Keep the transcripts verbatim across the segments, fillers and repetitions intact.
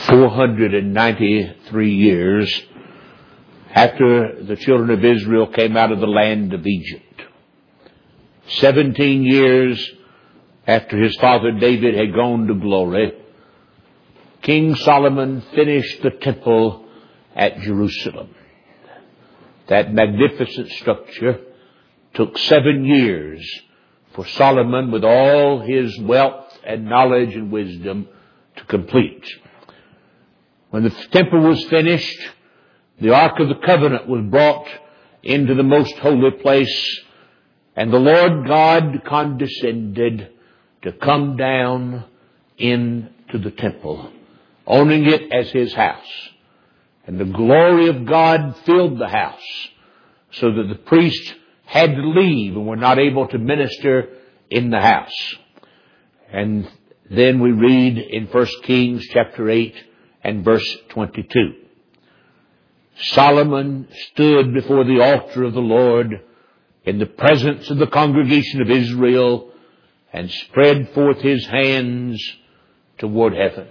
four hundred ninety-three years after the children of Israel came out of the land of Egypt. Seventeen years after his father David had gone to glory, King Solomon finished the temple at Jerusalem. That magnificent structure took seven years for Solomon, with all his wealth and knowledge and wisdom, to complete. When the temple was finished, the Ark of the Covenant was brought into the most holy place, and the Lord God condescended to come down into the temple, owning it as his house. And the glory of God filled the house, so that the priests had to leave and were not able to minister in the house. And then we read in First Kings chapter eight and verse twenty-two. Solomon stood before the altar of the Lord in the presence of the congregation of Israel and spread forth his hands toward heaven.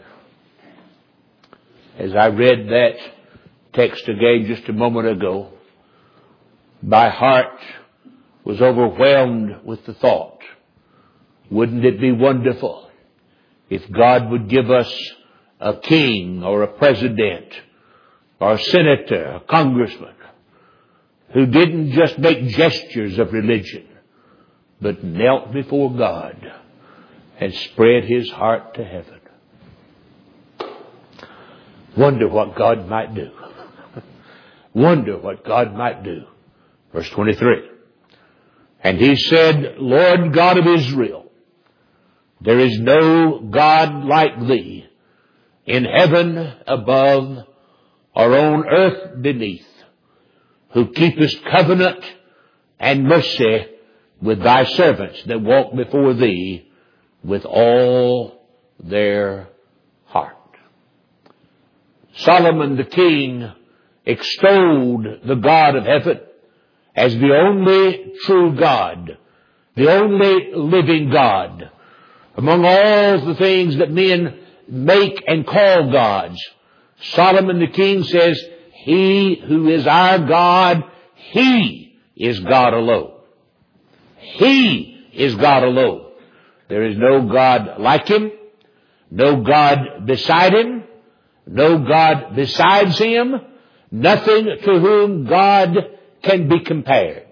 As I read that text again just a moment ago, my heart was overwhelmed with the thought, wouldn't it be wonderful if God would give us a king or a president or a senator, a congressman, who didn't just make gestures of religion, but knelt before God and spread his heart to heaven. Wonder what God might do. Wonder what God might do. Verse twenty-three. And he said, Lord God of Israel, there is no God like thee in heaven above or on earth beneath, who keepest covenant and mercy with thy servants that walk before thee with all their heart. Solomon the king extolled the God of heaven as the only true God, the only living God. Among all the things that men make and call gods, Solomon the king says, he who is our God, he is God alone. He is God alone. There is no God like him, no God beside him, no God besides him, nothing to whom God can be compared.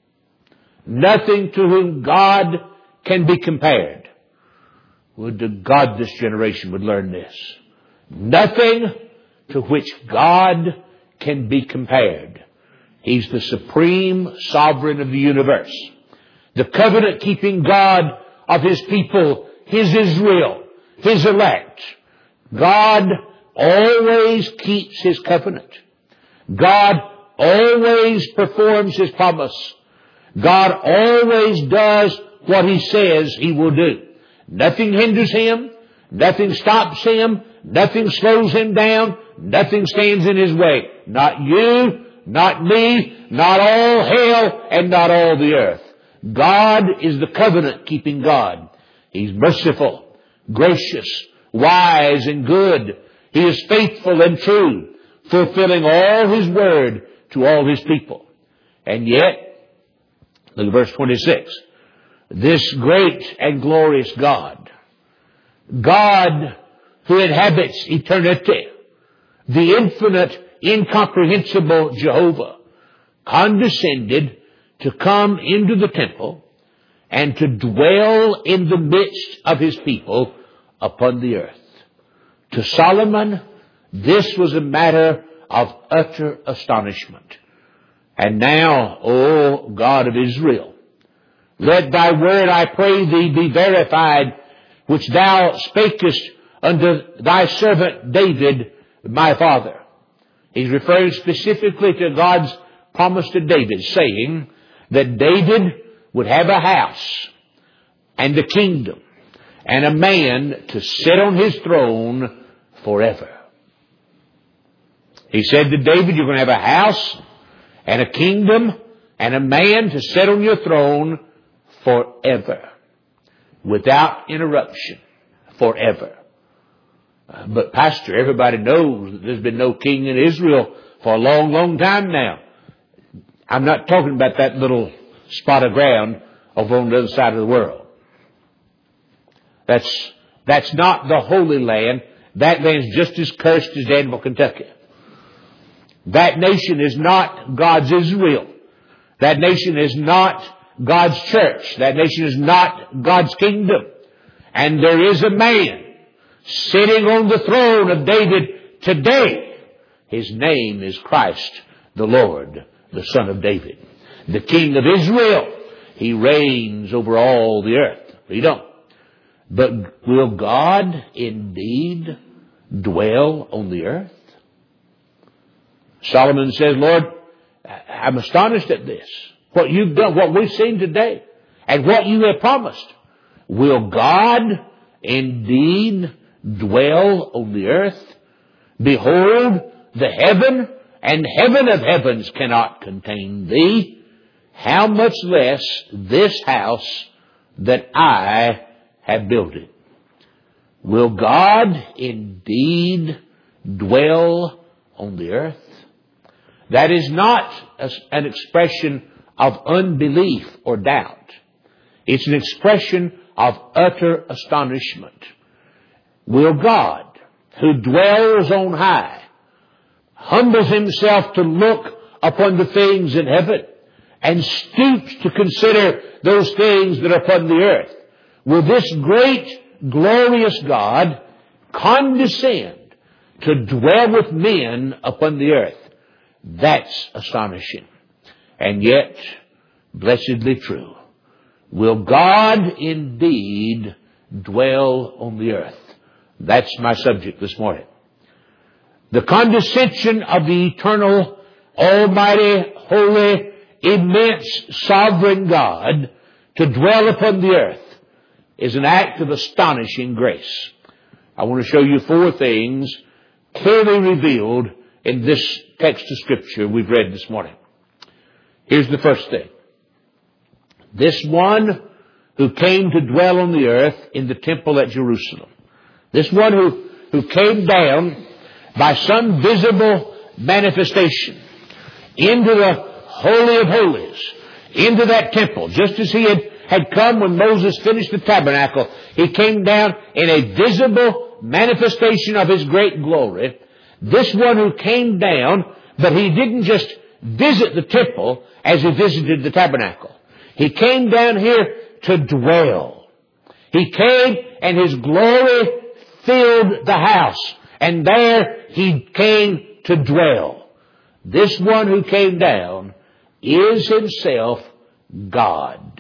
Nothing to whom God can be compared. Would to God this generation would learn this. Nothing to which God can be compared. He's the supreme sovereign of the universe. The covenant-keeping God of his people, his Israel, his elect. God always keeps his covenant. God always performs his promise. God always does what he says he will do. Nothing hinders him. Nothing stops him. Nothing slows him down. Nothing stands in his way. Not you, not me, not all hell, and not all the earth. God is the covenant-keeping God. He's merciful, gracious, wise, and good. He is faithful and true, fulfilling all his word to all his people. And yet, look at verse twenty-six. This great and glorious God, God who inhabits eternity, the infinite, incomprehensible Jehovah, condescended to come into the temple and to dwell in the midst of his people upon the earth. To Solomon, this was a matter of utter astonishment. And now, O God of Israel, let thy word, I pray thee, be verified, which thou spakest unto thy servant David, my father. He's referring specifically to God's promise to David, saying that David would have a house and a kingdom and a man to sit on his throne forever. He said to David, you're going to have a house and a kingdom and a man to sit on your throne forever, without interruption, forever. Uh, but Pastor, everybody knows that there's been no king in Israel for a long, long time now. I'm not talking about that little spot of ground over on the other side of the world. That's, that's not the Holy Land. That land's just as cursed as Danville, Kentucky. That nation is not God's Israel. That nation is not God's church. That nation is not God's kingdom. And there is a man sitting on the throne of David today. His name is Christ the Lord, the Son of David, the King of Israel. He reigns over all the earth. Read on. But will God indeed dwell on the earth? Solomon says, Lord, I'm astonished at this. What you've done, what we've seen today, and what you have promised. Will God indeed dwell on the earth? Behold, the heaven and heaven of heavens cannot contain thee. How much less this house that I have built it? Will God indeed dwell on the earth? That is not a, an expression of unbelief or doubt. It's an expression of utter astonishment. Will God, who dwells on high, humbles himself to look upon the things in heaven and stoops to consider those things that are upon the earth, will this great, glorious God condescend to dwell with men upon the earth? That's astonishing. And yet, blessedly true. Will God indeed dwell on the earth? That's my subject this morning. The condescension of the eternal, almighty, holy, immense, sovereign God to dwell upon the earth is an act of astonishing grace. I want to show you four things clearly revealed in this text of Scripture we've read this morning. Here's the first thing. This one who came to dwell on the earth in the temple at Jerusalem. This one who, who came down by some visible manifestation into the Holy of Holies, into that temple, just as he had, had come when Moses finished the tabernacle. He came down in a visible manifestation of his great glory. This one who came down, but he didn't just visit the temple as he visited the tabernacle. He came down here to dwell. He came and his glory filled the house. And there he came to dwell. This one who came down is himself God.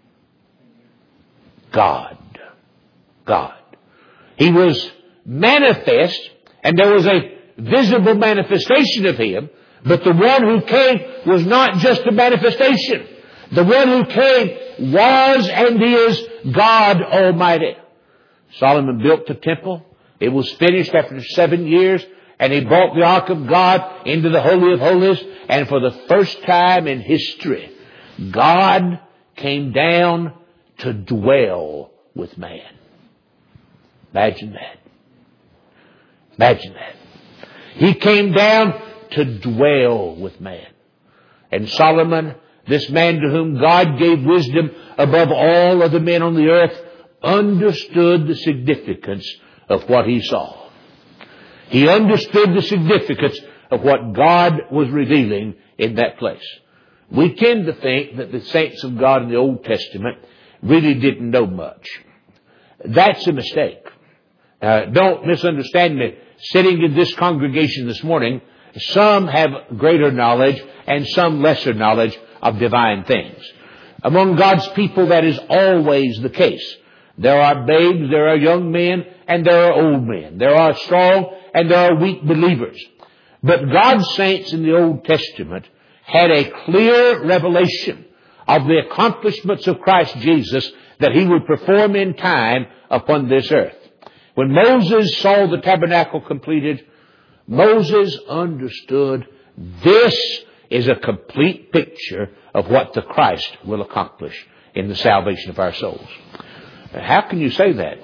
God. God. He was manifest, and there was a visible manifestation of him, but the one who came was not just a manifestation. The one who came was and is God Almighty. Solomon built the temple. It was finished after seven years, and he brought the ark of God into the Holy of Holies, and for the first time in history, God came down to dwell with man. Imagine that. Imagine that. He came down to dwell with man. And Solomon, this man to whom God gave wisdom above all other men on the earth, understood the significance of what he saw. He understood the significance of what God was revealing in that place. We tend to think that the saints of God in the Old Testament really didn't know much. That's a mistake. Uh, don't misunderstand me. Sitting in this congregation this morning, some have greater knowledge and some lesser knowledge of divine things. Among God's people, that is always the case. There are babes, there are young men, and there are old men. There are strong and there are weak believers. But God's saints in the Old Testament had a clear revelation of the accomplishments of Christ Jesus that he would perform in time upon this earth. When Moses saw the tabernacle completed, Moses understood this is a complete picture of what the Christ will accomplish in the salvation of our souls. How can you say that? We,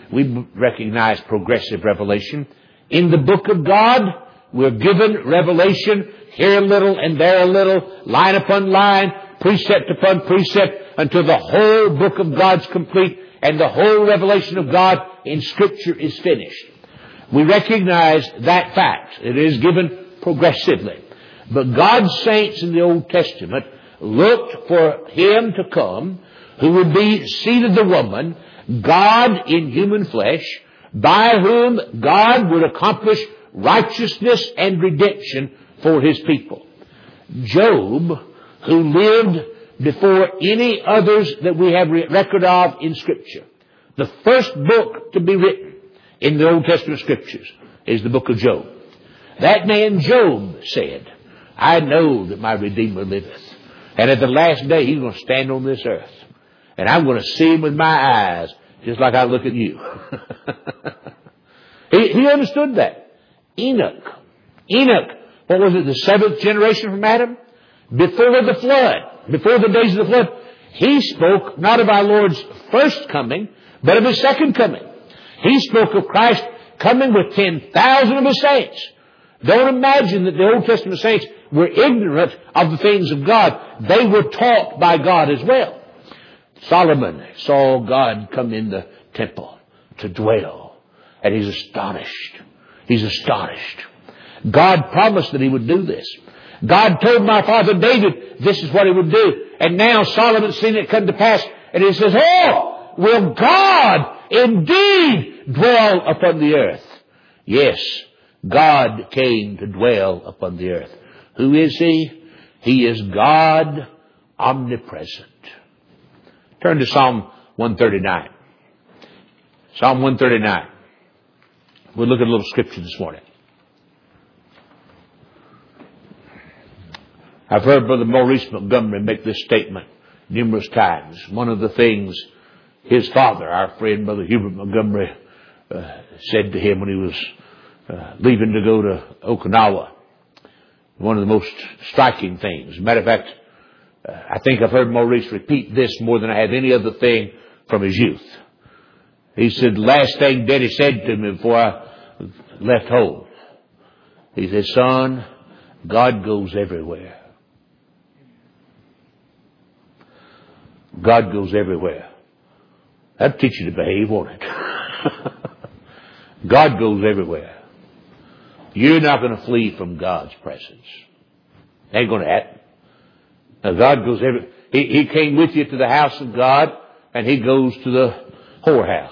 we recognize progressive revelation. In the book of God, we're given revelation here a little and there a little, line upon line, precept upon precept, until the whole book of God's complete and the whole revelation of God in Scripture is finished. We recognize that fact. It is given progressively. But God's saints in the Old Testament looked for Him to come, who would be seed of the woman, God in human flesh, by whom God would accomplish righteousness and redemption for His people. Job, who lived before any others that we have record of in Scripture, the first book to be written in the Old Testament Scriptures is the book of Job. That man Job said, I know that my Redeemer liveth, and at the last day He's going to stand on this earth, and I'm going to see Him with my eyes, just like I look at you. he, he understood that. Enoch. Enoch, what was it, the seventh generation from Adam? Before the flood, before the days of the flood, he spoke not of our Lord's first coming, but of His second coming. He spoke of Christ coming with ten thousand of His saints. Don't imagine that the Old Testament saints were ignorant of the things of God. They were taught by God as well. Solomon saw God come in the temple to dwell, and he's astonished. He's astonished. God promised that He would do this. God told my father David this is what He would do. And now Solomon's seen it come to pass, and he says, oh, will God indeed dwell upon the earth? Yes, God came to dwell upon the earth. Who is He? He is God omnipresent. Turn to Psalm one thirty-nine. Psalm one thirty-nine. We'll look at a little scripture this morning. I've heard Brother Maurice Montgomery make this statement numerous times. One of the things his father, our friend Brother Hubert Montgomery, uh, said to him when he was uh, leaving to go to Okinawa. One of the most striking things. As a matter of fact, uh, I think I've heard Maurice repeat this more than I have any other thing from his youth. He said, the last thing Daddy said to me before I left home, he said, son, God goes everywhere. God goes everywhere. That'll teach you to behave, won't it? God goes everywhere. You're not going to flee from God's presence. Ain't going to happen. Now God goes everywhere. He, he came with you to the house of God, and He goes to the whorehouse.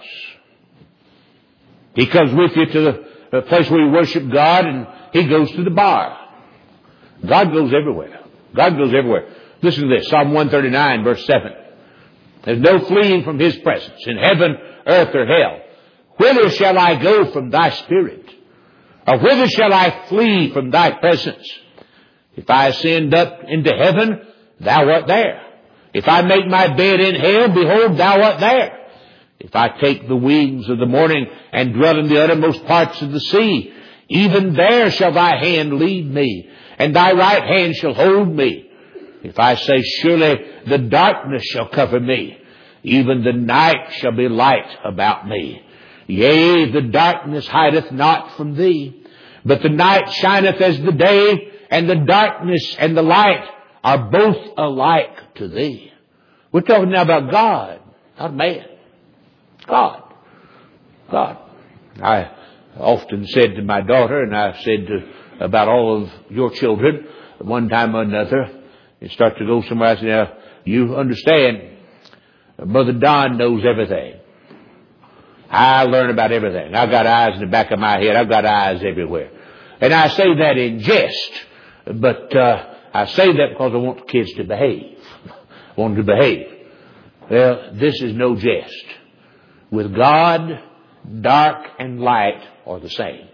He comes with you to the, the place where you worship God, and He goes to the bar. God goes everywhere. God goes everywhere. Listen to this. Psalm one thirty-nine, verse seven. There's no fleeing from His presence in heaven, earth, or hell. Whither shall I go from Thy Spirit? Or whither shall I flee from Thy presence? If I ascend up into heaven, Thou art there. If I make my bed in hell, behold, Thou art there. If I take the wings of the morning and dwell in the uttermost parts of the sea, even there shall Thy hand lead me, and Thy right hand shall hold me. If I say, surely the darkness shall cover me, even the night shall be light about me. Yea, the darkness hideth not from Thee, but the night shineth as the day, and the darkness and the light are both alike to Thee. We're talking now about God, not man. God. God. I often said to my daughter, and I've said to about all of your children, one time or another, you start to go somewhere, I say, now, you understand, Brother Don knows everything. I learn about everything. I've got eyes in the back of my head. I've got eyes everywhere. And I say that in jest, but uh, I say that because I want the kids to behave. I want them to behave. Well, this is no jest. With God, dark and light are the same.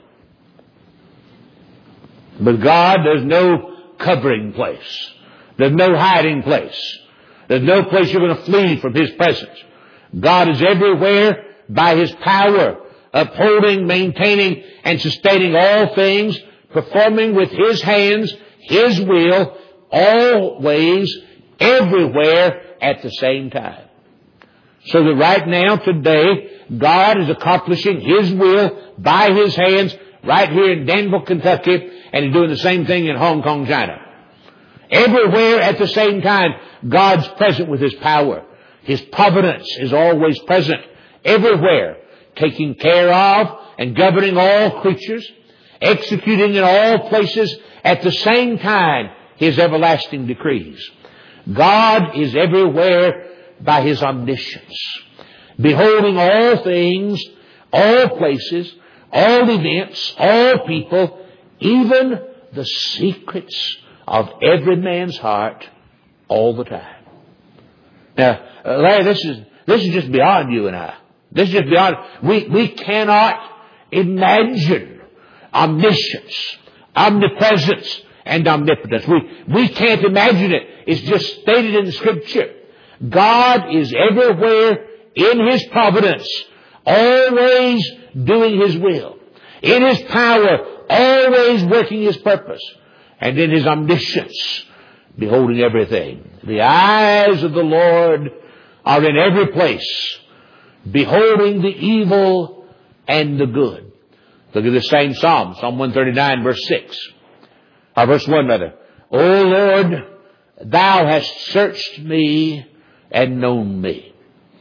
With God, there's no covering place. There's no hiding place. There's no place you're going to flee from His presence. God is everywhere by His power, upholding, maintaining, and sustaining all things, performing with His hands, His will, always, everywhere, at the same time. So that right now, today, God is accomplishing His will by His hands right here in Danville, Kentucky, and He's doing the same thing in Hong Kong, China. Everywhere at the same time, God's present with His power. His providence is always present everywhere, taking care of and governing all creatures, executing in all places at the same time His everlasting decrees. God is everywhere by His omniscience, beholding all things, all places, all events, all people, even the secrets of every man's heart all the time. Now, uh, Larry, this is, this is just beyond you and I. This is just beyond, we, we cannot imagine omniscience, omnipresence, and omnipotence. We, we can't imagine it. It's just stated in the Scripture. God is everywhere in His providence, always doing His will. In His power, always working His purpose. And in His omniscience, beholding everything. The eyes of the Lord are in every place, beholding the evil and the good. Look at the same Psalm, Psalm one thirty-nine, verse six. Or verse one, rather. O Lord, Thou hast searched me and known me.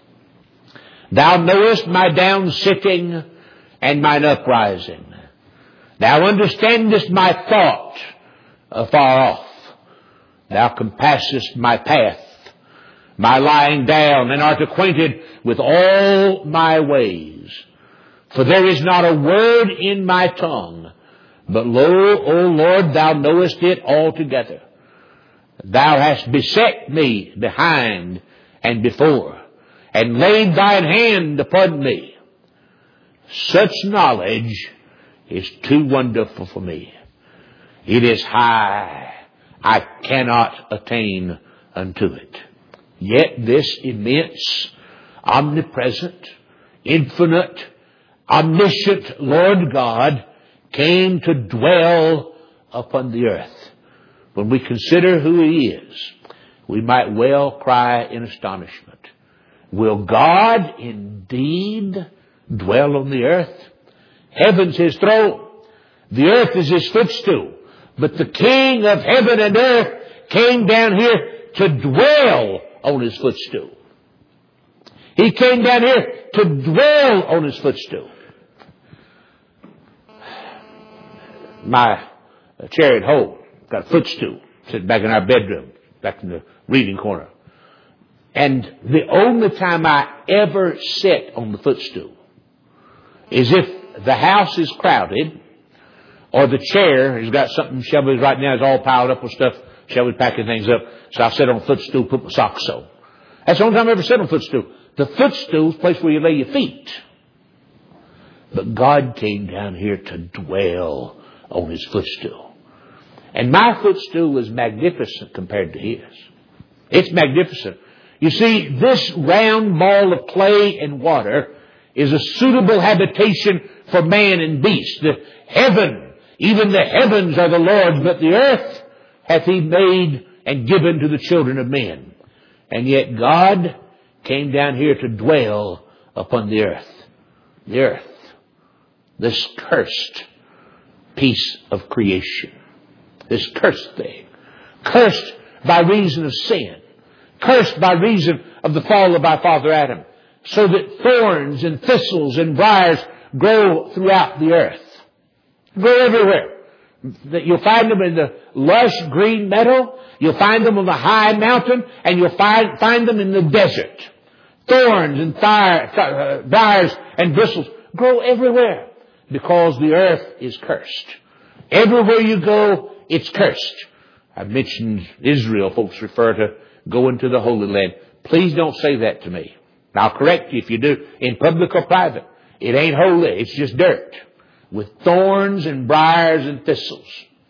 Thou knowest my down sitting and mine uprising. Thou understandest my thought afar off. Thou compassest my path, my lying down, and art acquainted with all my ways. For there is not a word in my tongue, but lo, O Lord, Thou knowest it altogether. Thou hast beset me behind and before, and laid Thine hand upon me. Such knowledge is too wonderful for me. It is high. I cannot attain unto it. Yet this immense, omnipresent, infinite, omniscient Lord God came to dwell upon the earth. When we consider who He is, we might well cry in astonishment. Will God indeed dwell on the earth? Heaven's His throne. The earth is His footstool. But the King of heaven and earth came down here to dwell on His footstool. He came down here to dwell on His footstool. My chair at home got a footstool sitting back in our bedroom, back in the reading corner. And the only time I ever sit on the footstool is if the house is crowded, or the chair has got something, Shelby's right now is all piled up with stuff, Shelby's packing things up, so I sit on the footstool, put my socks on. That's the only time I ever sit on the footstool. The footstool's the place where you lay your feet. But God came down here to dwell on His footstool. And my footstool is magnificent compared to His. It's magnificent. You see, this round ball of clay and water is a suitable habitation for man and beast. The heaven, even the heavens are the Lord's, but the earth hath He made and given to the children of men. And yet God came down here to dwell upon the earth. The earth. This cursed piece of creation. This cursed thing. Cursed by reason of sin. Cursed by reason of the fall of our father Adam. So that thorns and thistles and briars grow throughout the earth. Grow everywhere. That you'll find them in the lush green meadow. You'll find them on the high mountain. And you'll find, find them in the desert. Thorns and fire, uh, briars and bristles grow everywhere. Because the earth is cursed. Everywhere you go, it's cursed. I mentioned Israel. Folks refer to going to the Holy Land. Please don't say that to me. I'll correct you if you do, in public or private. It ain't holy. It's just dirt. With thorns and briars and thistles.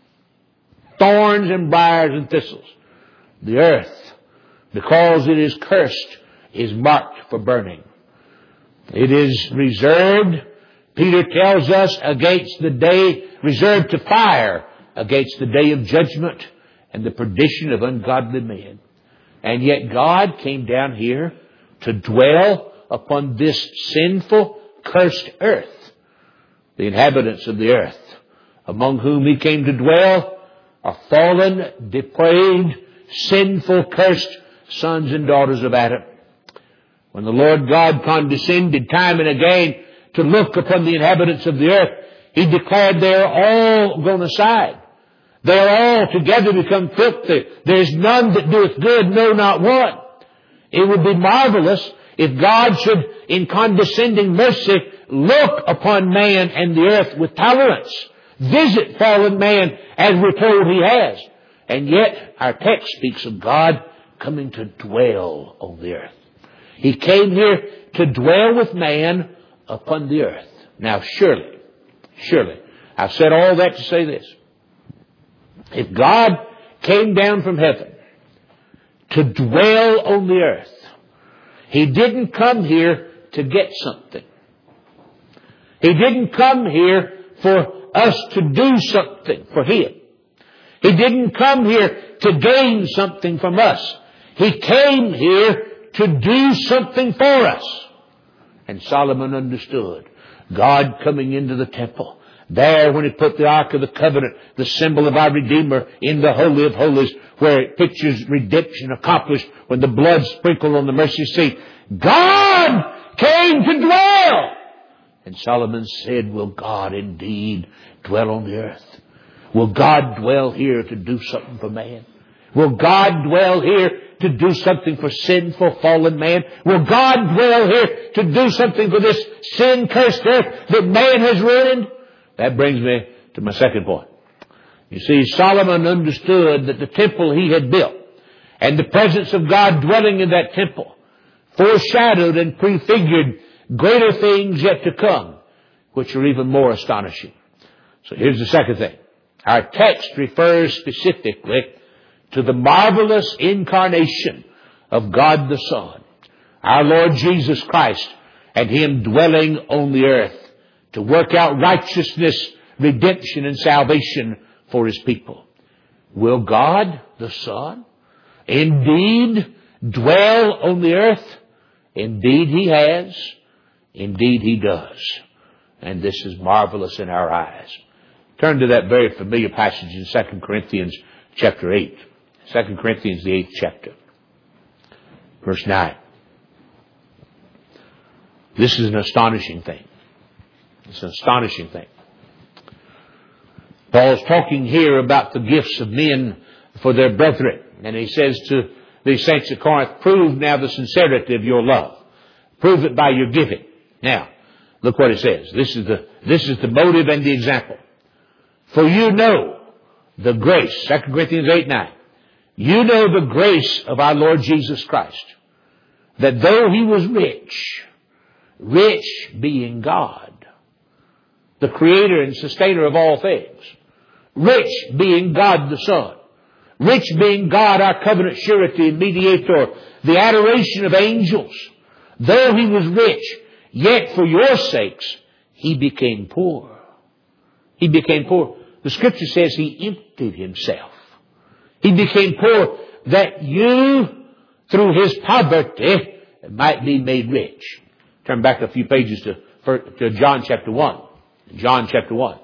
Thorns and briars and thistles. The earth, because it is cursed, is marked for burning. It is reserved, Peter tells us, against the day, reserved to fire, against the day of judgment and the perdition of ungodly men. And yet God came down here to dwell upon this sinful, cursed earth. The inhabitants of the earth, among whom He came to dwell, are fallen, depraved, sinful, cursed sons and daughters of Adam. When the Lord God condescended time and again to look upon the inhabitants of the earth, He declared they are all gone aside. They are all together become filthy. There is none that doeth good, no, not one. It would be marvelous if God should, in condescending mercy, look upon man and the earth with tolerance. Visit fallen man as we're told He has. And yet, our text speaks of God coming to dwell on the earth. He came here to dwell with man upon the earth. Now surely, surely, I've said all that to say this. If God came down from heaven to dwell on the earth, He didn't come here to get something. He didn't come here for us to do something for Him. He didn't come here to gain something from us. He came here to do something for us. And Solomon understood God coming into the temple. There, when He put the Ark of the Covenant, the symbol of our Redeemer, in the Holy of Holies, where it pictures redemption accomplished when the blood sprinkled on the mercy seat. God came to dwell. And Solomon said, will God indeed dwell on the earth? Will God dwell here to do something for man? Will God dwell here to do something for sinful, fallen man? Will God dwell here to do something for this sin-cursed earth that man has ruined? That brings me to my second point. You see, Solomon understood that the temple he had built and the presence of God dwelling in that temple foreshadowed and prefigured greater things yet to come, which are even more astonishing. So here's the second thing. Our text refers specifically to the marvelous incarnation of God the Son, our Lord Jesus Christ, and Him dwelling on the earth to work out righteousness, redemption, and salvation for His people. Will God the Son indeed dwell on the earth? Indeed He has. Indeed He does. And this is marvelous in our eyes. Turn to that very familiar passage in Second Corinthians chapter eight. Second Corinthians, the eighth chapter. Verse nine. This is an astonishing thing. It's an astonishing thing. Paul's talking here about the gifts of men for their brethren. And he says to the saints at Corinth, prove now the sincerity of your love. Prove it by your giving. Now, look what it says. This is the, this is the motive and the example. For you know the grace, Second Corinthians eight nine. You know the grace of our Lord Jesus Christ, that though He was rich, rich being God, the creator and sustainer of all things, rich being God the Son, rich being God our covenant surety and mediator, the adoration of angels, though He was rich, yet for your sakes He became poor. He became poor. The Scripture says He emptied Himself. He became poor that you, through His poverty, might be made rich. Turn back a few pages to, to John chapter one. John chapter one.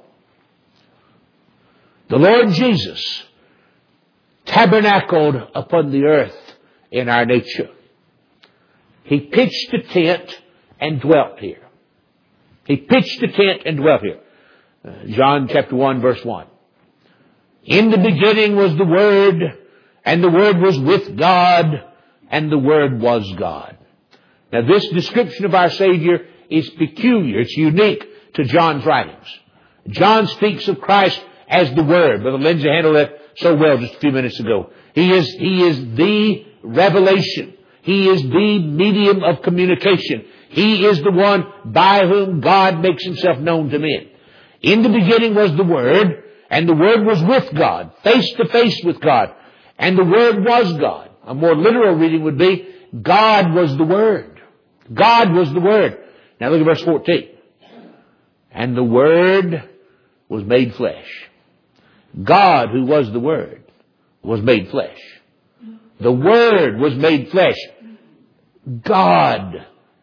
The Lord Jesus tabernacled upon the earth in our nature. He pitched a tent and dwelt here. He pitched a tent and dwelt here. Uh, John chapter one verse one. In the beginning was the Word, and the Word was with God, and the Word was God. Now this description of our Savior is peculiar. It's unique to John's writings. John speaks of Christ as the Word. Brother Lindsay handled that so well just a few minutes ago. He is, he is the revelation. He is the medium of communication. He is the one by whom God makes Himself known to men. In the beginning was the Word, and the Word was with God, face to face with God. And the Word was God. A more literal reading would be, God was the Word. God was the Word. Now look at verse fourteen. And the Word was made flesh. God, who was the Word, was made flesh. The Word was made flesh. God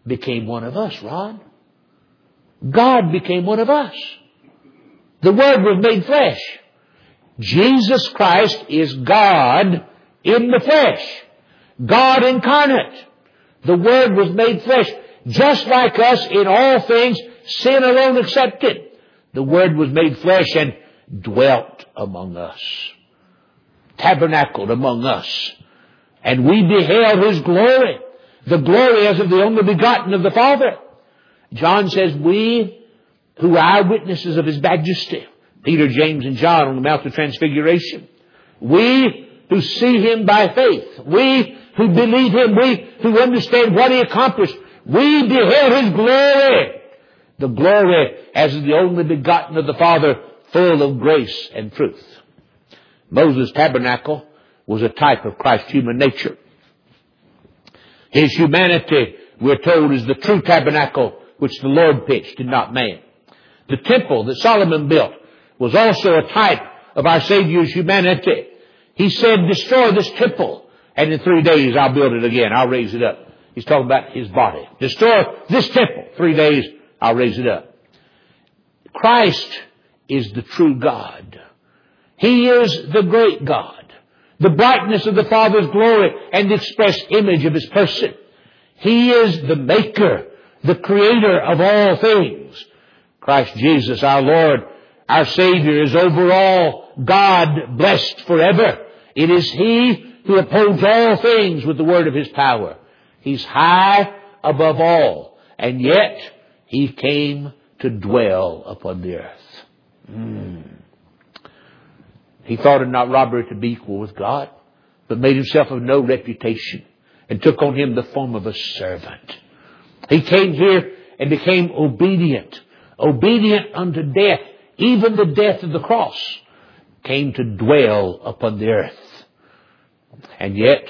became one of us, Rod. God became one of us. The Word was made flesh. Jesus Christ is God in the flesh. God incarnate. The Word was made flesh. Just like us in all things, sin alone excepted. The Word was made flesh and dwelt among us. Tabernacled among us. And we beheld His glory. The glory as of the only begotten of the Father. John says, we who are eyewitnesses of His majesty. Peter, James, and John on the Mount of Transfiguration. We who see Him by faith. We who believe Him. We who understand what He accomplished. We beheld His glory. The glory as of the only begotten of the Father, full of grace and truth. Moses' tabernacle was a type of Christ's human nature. His humanity, we're told, is the true tabernacle which the Lord pitched and not man. The temple that Solomon built was also a type of our Savior's humanity. He said, destroy this temple, and in three days I'll build it again. I'll raise it up. He's talking about His body. Destroy this temple. Three days I'll raise it up. Christ is the true God. He is the great God, the brightness of the Father's glory and the express image of His person. He is the maker, the creator of all things. Christ Jesus, our Lord, our Savior, is over all God, blessed forever. It is He who upholds all things with the word of His power. He's high above all, and yet He came to dwell upon the earth. Mm. He thought it not robbery to be equal with God, but made Himself of no reputation, and took on Him the form of a servant. He came here and became obedient, obedient unto death, even the death of the cross, came to dwell upon the earth. And yet,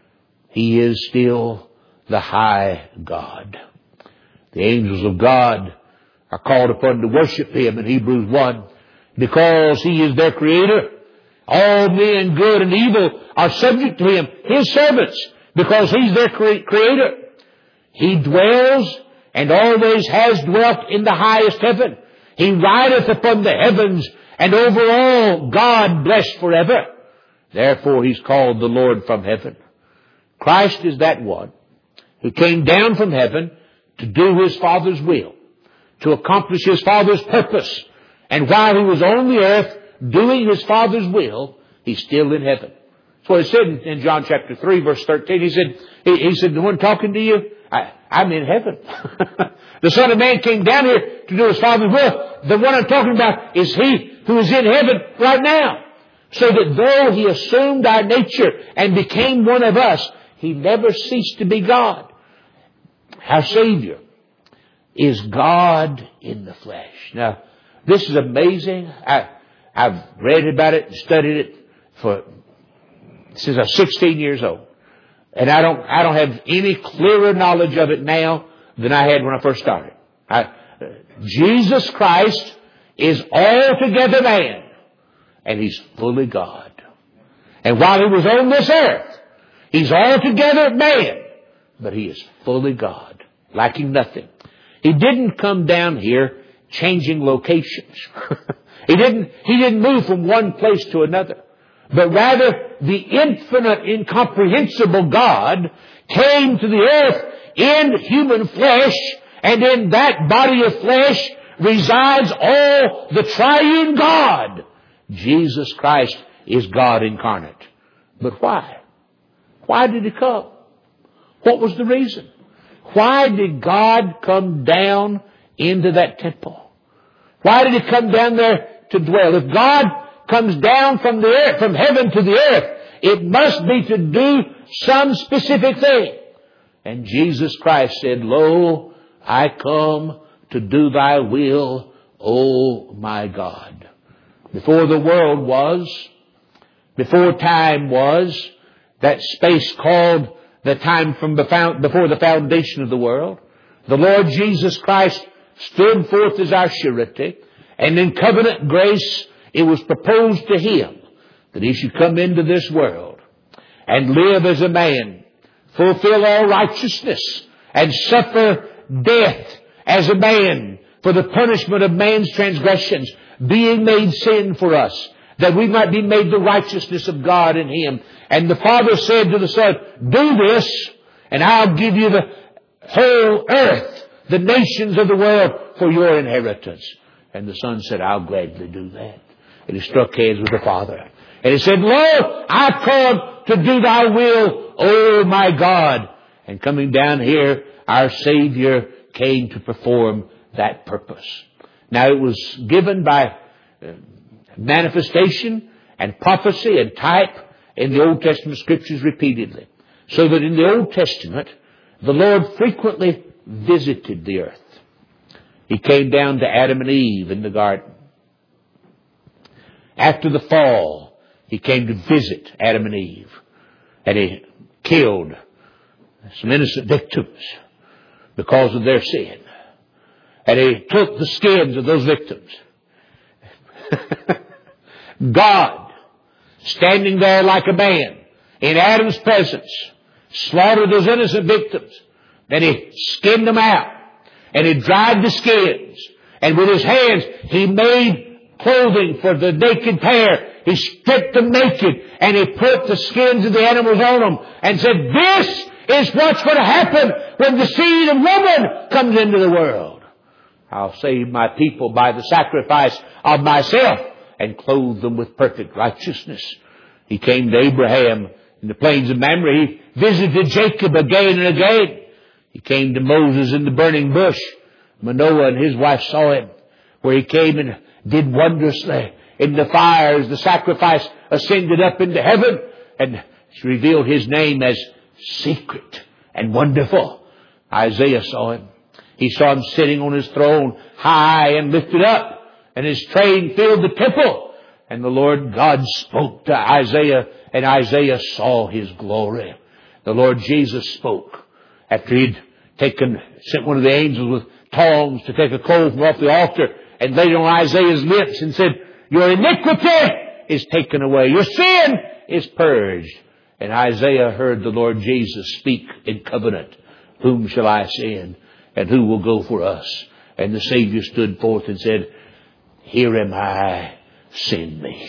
He is still the high God. The angels of God are called upon to worship Him in Hebrews one, because He is their creator. All men, good and evil, are subject to Him, His servants, because He's their cre- creator. He dwells and always has dwelt in the highest heaven. He rideth upon the heavens, and over all God blessed forever. Therefore He's called the Lord from heaven. Christ is that one who came down from heaven to do His Father's will, to accomplish His Father's purpose. And while He was on the earth doing His Father's will, He's still in heaven. That's what He said in John chapter three, verse thirteen. He said, He, he said, the one talking to you, I, I'm in heaven. The Son of Man came down here to do His Father's will. The one I'm talking about is He who is in heaven right now. So that though He assumed our nature and became one of us, He never ceased to be God. Our Savior is God in the flesh. Now, this is amazing. I, I've read about it and studied it for since I was sixteen years old. And I don't, I don't have any clearer knowledge of it now than I had when I first started. I, Jesus Christ is altogether man, and He's fully God. And while He was on this earth, He's altogether man, but He is fully God, lacking nothing. He didn't come down here changing locations. he didn't, he didn't move from one place to another. But rather, the infinite, incomprehensible God came to the earth in human flesh, and in that body of flesh resides all the triune God. Jesus Christ is God incarnate. But why? Why did He come? What was the reason? Why did God come down into that temple? Why did He come down there to dwell? If God comes down from the earth, from heaven to the earth, it must be to do some specific thing. And Jesus Christ said, Lo, I come to do Thy will, O my God. Before the world was, before time was, that space called the time from before the foundation of the world, the Lord Jesus Christ stood forth as our surety, and in covenant grace it was proposed to Him that He should come into this world and live as a man, fulfill all righteousness, and suffer death as a man for the punishment of man's transgressions, being made sin for us, that we might be made the righteousness of God in Him. And the Father said to the Son, do this, and I'll give you the whole earth, the nations of the world, for your inheritance. And the Son said, I'll gladly do that. And He struck hands with the Father. And He said, lo, I come to do thy will, O my God. And coming down here, our Savior came to perform that purpose. Now it was given by manifestation and prophecy and type in the Old Testament Scriptures repeatedly. So that in the Old Testament, the Lord frequently visited the earth. He came down to Adam and Eve in the garden. After the fall, He came to visit Adam and Eve. And He killed some innocent victims because of their sin. And He took the skins of those victims. God, standing there like a man in Adam's presence, slaughtered those innocent victims. Then He skinned them out. And He dried the skins. And with His hands, He made clothing for the naked pair. He stripped them naked. And He put the skins of the animals on them. And said, this is what's going to happen when the seed of woman comes into the world. I'll save my people by the sacrifice of myself and clothe them with perfect righteousness. He came to Abraham in the plains of Mamre. He visited Jacob again and again. He came to Moses in the burning bush. Manoah and his wife saw Him, where He came and did wondrously in the fire as the sacrifice ascended up into heaven, and revealed His name as secret and wonderful. Isaiah saw Him. He saw Him sitting on His throne, high and lifted up, and His train filled the temple. And the Lord God spoke to Isaiah, and Isaiah saw His glory. The Lord Jesus spoke after He'd taken, sent one of the angels with tongs to take a coal from off the altar and laid it on Isaiah's lips and said, your iniquity is taken away. Your sin is purged. And Isaiah heard the Lord Jesus speak in covenant. Whom shall I send? And who will go for us? And the Savior stood forth and said, here am I, send me.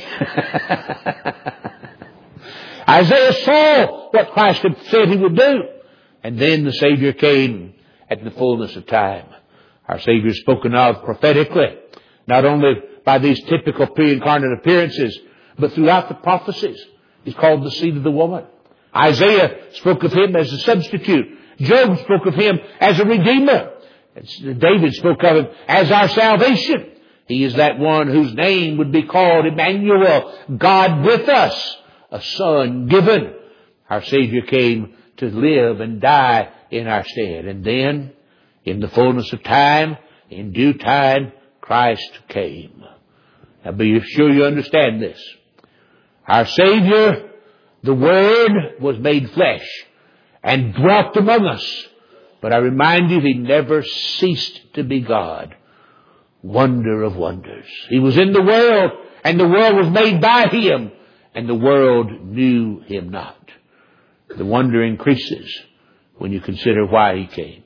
Isaiah saw what Christ had said He would do. And then the Savior came at the fullness of time. Our Savior is spoken of prophetically, not only by these typical pre-incarnate appearances, but throughout the prophecies. He's called the seed of the woman. Isaiah spoke of Him as a substitute. Job spoke of Him as a redeemer. David spoke of Him as our salvation. He is that one whose name would be called Emmanuel, God with us, a Son given. Our Savior came to live and die in our stead. And then, in the fullness of time, in due time, Christ came. Now be sure you understand this. Our Savior, the Word, was made flesh and dwelt among us. But I remind you, He never ceased to be God. Wonder of wonders. He was in the world, and the world was made by Him, and the world knew Him not. The wonder increases when you consider why He came.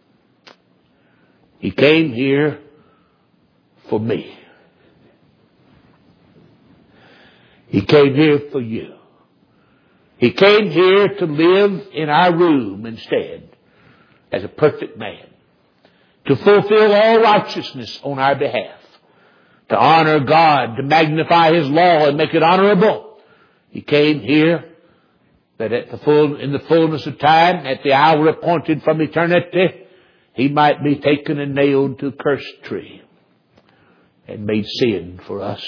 He came here for me. He came here for you. He came here to live in our room instead as a perfect man, to fulfill all righteousness on our behalf, to honor God, to magnify His law and make it honorable. He came here that at the full, in the fullness of time, at the hour appointed from eternity, He might be taken and nailed to a cursed tree and made sin for us.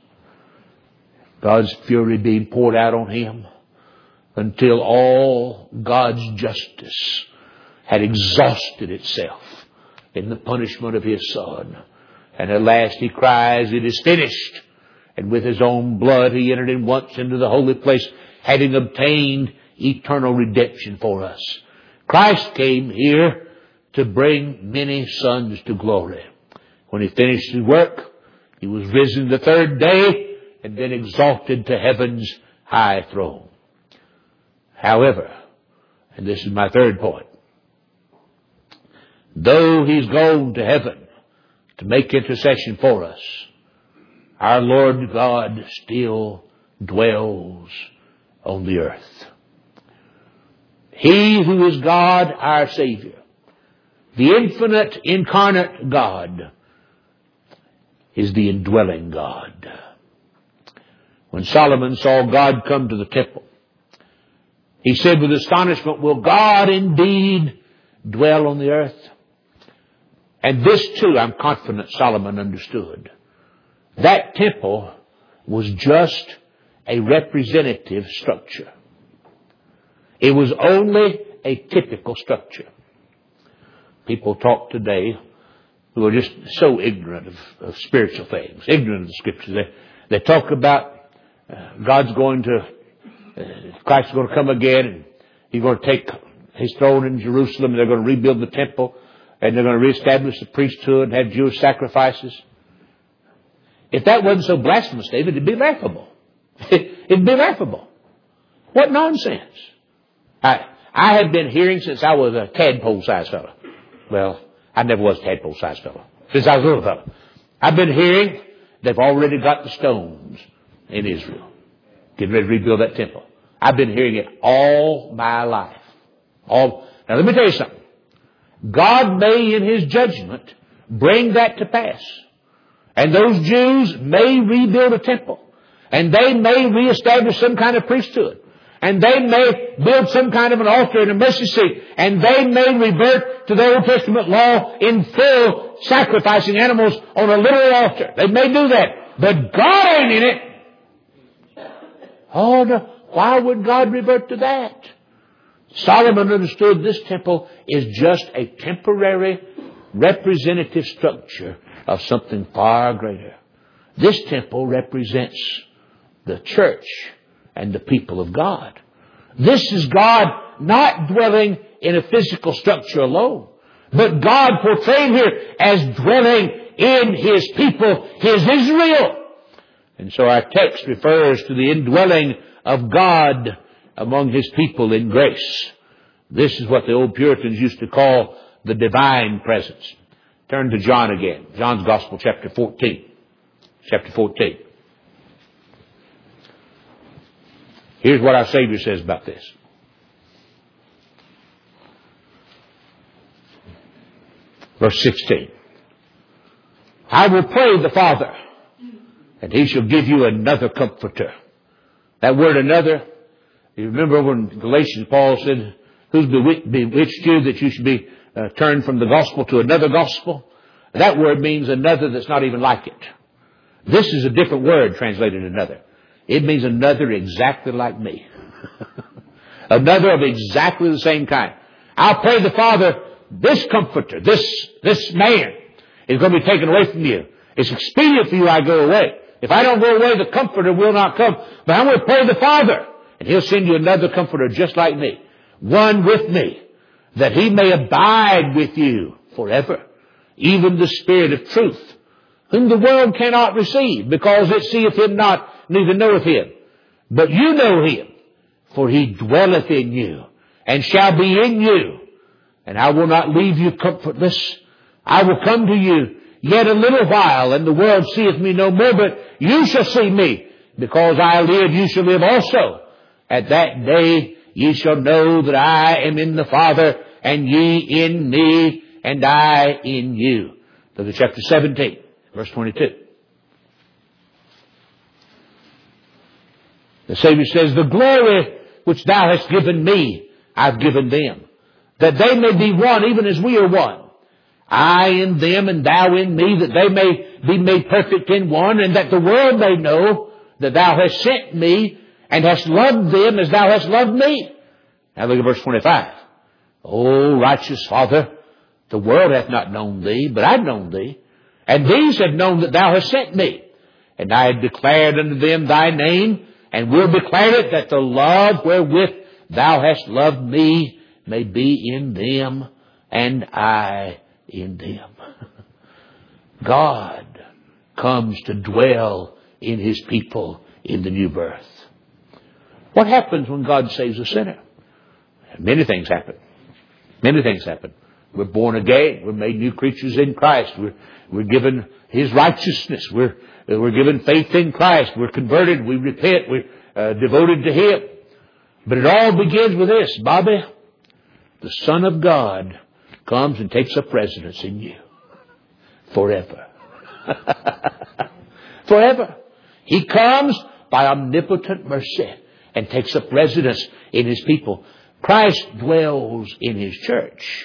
God's fury being poured out on Him until all God's justice had exhausted itself in the punishment of His Son. And at last He cries, it is finished. And with His own blood He entered in once into the holy place, having obtained eternal redemption for us. Christ came here to bring many sons to glory. When He finished His work, He was risen the third day and then exalted to heaven's high throne. However, and this is my third point, though He's gone to heaven to make intercession for us, our Lord God still dwells on the earth. He who is God, our Savior, the infinite, incarnate God, is the indwelling God. When Solomon saw God come to the temple, he said with astonishment, will God indeed dwell on the earth? And this too, I'm confident Solomon understood. That temple was just a representative structure. It was only a typical structure. People talk today who are just so ignorant of, of spiritual things, ignorant of the Scriptures. They, they talk about uh, God's going to, uh, Christ is going to come again, and He's going to take His throne in Jerusalem, and they're going to rebuild the temple, and they're going to reestablish the priesthood and have Jewish sacrifices. If that wasn't so blasphemous, David, it'd be laughable. It'd be laughable. What nonsense. I, I have been hearing since I was a tadpole-sized fellow. Well, I never was a tadpole-sized fellow. Since I was a little fellow. I've been hearing they've already got the stones in Israel, getting ready to rebuild that temple. I've been hearing it all my life. All. Now let me tell you something. God may in His judgment bring that to pass. And those Jews may rebuild a temple. And they may reestablish some kind of priesthood. And they may build some kind of an altar and a mercy seat. And they may revert to the Old Testament law in full, sacrificing animals on a literal altar. They may do that. But God ain't in it. Oh, no. Why would God revert to that? Solomon understood this temple is just a temporary representative structure of something far greater. This temple represents the church and the people of God. This is God not dwelling in a physical structure alone, but God portrayed here as dwelling in His people, His Israel. And so our text refers to the indwelling of God among His people in grace. This is what the old Puritans used to call the divine presence. Turn to John again. John's Gospel, chapter fourteen. Chapter fourteen. Here's what our Savior says about this. Verse sixteen. I will pray the Father, and He shall give you another comforter. That word another, you remember when Galatians Paul said, who's bewitched you that you should be uh, turned from the gospel to another gospel? That word means another that's not even like it. This is a different word translated another. It means another exactly like me. Another of exactly the same kind. I'll pray the Father, this comforter, this, this man is going to be taken away from you. It's expedient for you I go away. If I don't go away, the comforter will not come. But I'm going to pray the Father, and He'll send you another comforter just like me. One with me, that He may abide with you forever. Even the Spirit of truth, whom the world cannot receive, because it seeth Him not, neither knoweth Him. But you know Him, for He dwelleth in you, and shall be in you. And I will not leave you comfortless. I will come to you yet a little while, and the world seeth me no more, but you shall see me. Because I live, you shall live also. At that day ye shall know that I am in the Father, and ye in me, and I in you. Look at chapter seventeen, verse twenty-two. The Savior says, the glory which thou hast given me, I've given them, that they may be one, even as we are one. I in them, and thou in me, that they may be made perfect in one, and that the world may know that thou hast sent me, and hast loved them as thou hast loved me. Now look at verse twenty-five. O righteous Father, the world hath not known thee, but I've known thee. And these have known that thou hast sent me. And I have declared unto them thy name, and will declare it, that the love wherewith thou hast loved me may be in them, and I in them. God comes to dwell in His people in the new birth. What happens when God saves a sinner? Many things happen. Many things happen. We're born again. We're made new creatures in Christ. We're, we're given His righteousness. We're, we're given faith in Christ. We're converted. We repent. We're uh, devoted to Him. But it all begins with this, Bobby. The Son of God comes and takes up residence in you. Forever. Forever. He comes by omnipotent mercy and takes up residence in His people. Christ dwells in His church.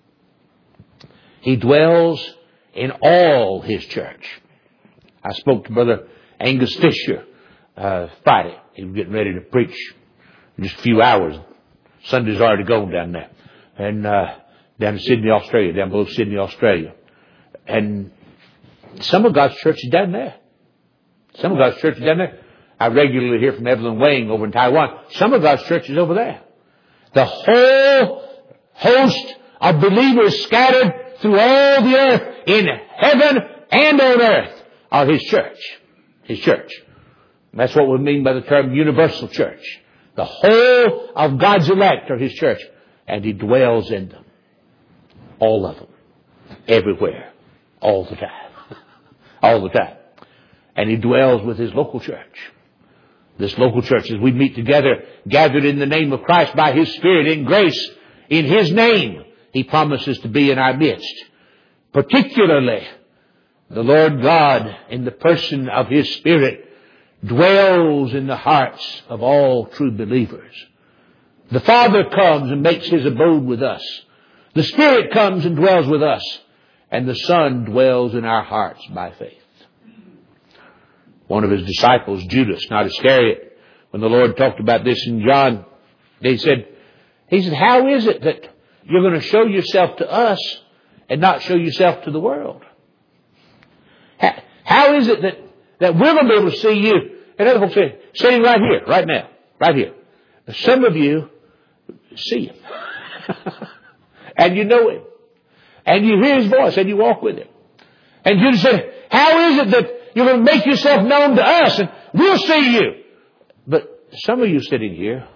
He dwells in all His church. I spoke to Brother Angus Fisher uh, Friday. He was getting ready to preach in just a few hours. Sunday's already gone down there. And uh, down in Sydney, Australia, down below Sydney, Australia. And some of God's church is down there. Some of God's church is down there. I regularly hear from Evelyn Wang over in Taiwan. Some of God's church is over there. The whole host of believers scattered through all the earth, in heaven and on earth, are His church. His church. And that's what we mean by the term universal church. The whole of God's elect are His church. And He dwells in them. All of them. Everywhere. All the time. All the time. And He dwells with His local church. This local church, as we meet together, gathered in the name of Christ by His Spirit in grace, in His name, He promises to be in our midst. Particularly, the Lord God, in the person of His Spirit, dwells in the hearts of all true believers. The Father comes and makes His abode with us. The Spirit comes and dwells with us. And the Son dwells in our hearts by faith. One of His disciples, Judas, not Iscariot, when the Lord talked about this in John, they said, He said, how is it that you're going to show yourself to us and not show yourself to the world? How, how is it that, that we're going to be able to see you? And other folks say, sitting right here, right now, right here. Some of you see Him. And you know Him. And you hear His voice and you walk with Him. And Judas said, how is it that you're going to make yourself known to us and we'll see you? But some of you sitting here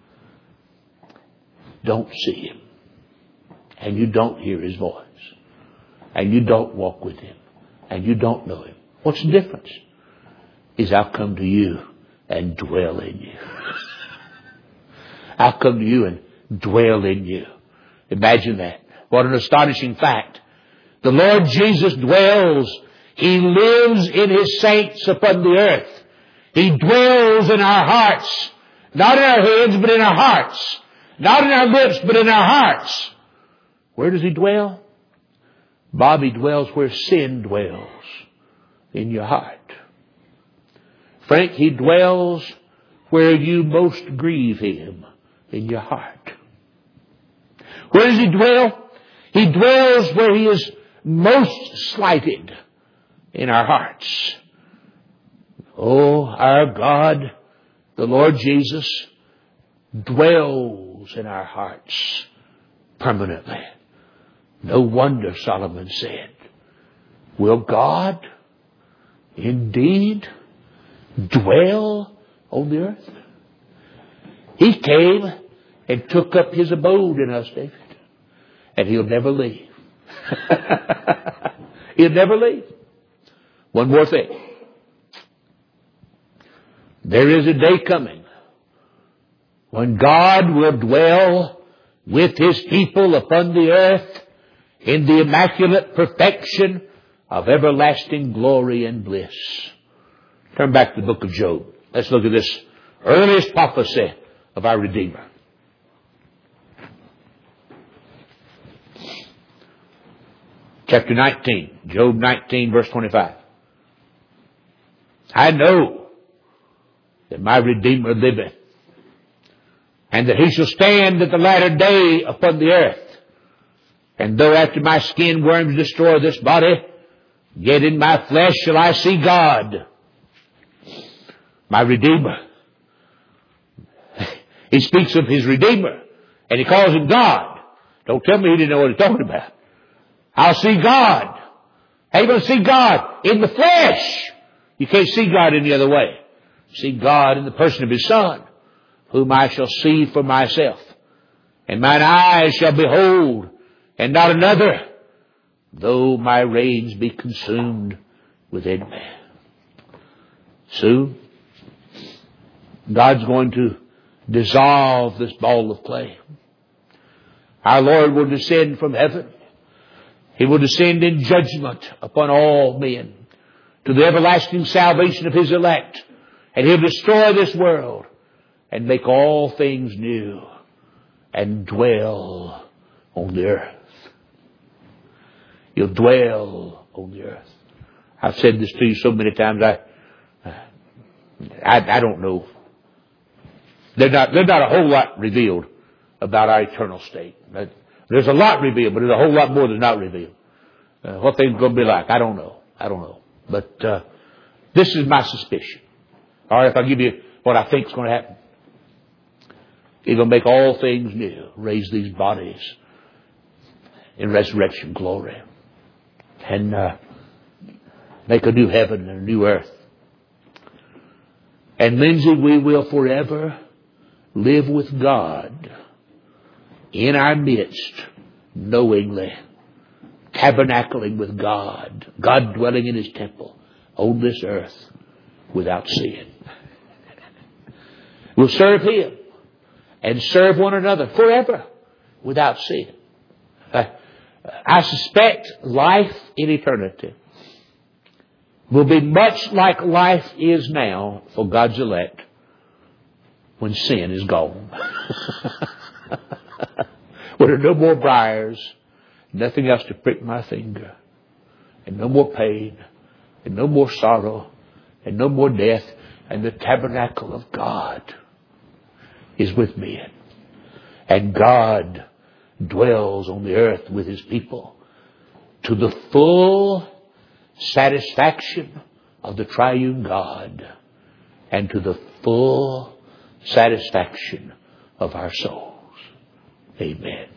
don't see Him. And you don't hear His voice. And you don't walk with Him. And you don't know Him. What's the difference? Is I'll come to you and dwell in you. I'll come to you and dwell in you. Imagine that. What an astonishing fact. The Lord Jesus dwells. He lives in His saints upon the earth. He dwells in our hearts. Not in our heads, but in our hearts. Not in our lips, but in our hearts. Where does He dwell? Bobby dwells where sin dwells. In your heart. Frank, He dwells where you most grieve Him. In your heart. Where does He dwell? He dwells where He is most slighted. In our hearts. Oh, our God, the Lord Jesus, dwells in our hearts permanently. No wonder Solomon said, will God indeed dwell on the earth? He came and took up His abode in us, David. And He'll never leave. He'll never leave. One more thing. There is a day coming when God will dwell with His people upon the earth in the immaculate perfection of everlasting glory and bliss. Turn back to the book of Job. Let's look at this earliest prophecy of our Redeemer. Chapter nineteen, Job nineteen, verse twenty-five. I know that my Redeemer liveth, and that He shall stand at the latter day upon the earth. And though after my skin worms destroy this body, yet in my flesh shall I see God, my Redeemer. He speaks of His Redeemer, and He calls Him God. Don't tell me He didn't know what He's talking about. I'll see God. How are you going to see God? In the flesh. You can't see God any other way. See God in the person of His Son, whom I shall see for myself. And mine eyes shall behold, and not another, though my reins be consumed within me. Soon, God's going to dissolve this ball of clay. Our Lord will descend from heaven. He will descend in judgment upon all men to the everlasting salvation of His elect. And He'll destroy this world and make all things new and dwell on the earth. He'll dwell on the earth. I've said this to you so many times, I, I, I don't know. There's not, there's not a whole lot revealed about our eternal state. There's a lot revealed, but there's a whole lot more that's not revealed. Uh, what things are going to be like, I don't know. I don't know. But uh, this is my suspicion. All right, if I give you what I think is going to happen. He's going to make all things new. Raise these bodies in resurrection glory. And uh, make a new heaven and a new earth. And Lindsay, we will forever live with God in our midst, knowingly, tabernacling with God, God dwelling in His temple on this earth without sin. We'll serve Him and serve one another forever without sin. I, I suspect life in eternity will be much like life is now for God's elect when sin is gone. When there are no more briars, nothing else to prick my finger, and no more pain, and no more sorrow, and no more death, and the tabernacle of God is with men. And God dwells on the earth with His people to the full satisfaction of the triune God and to the full satisfaction of our souls. Amen.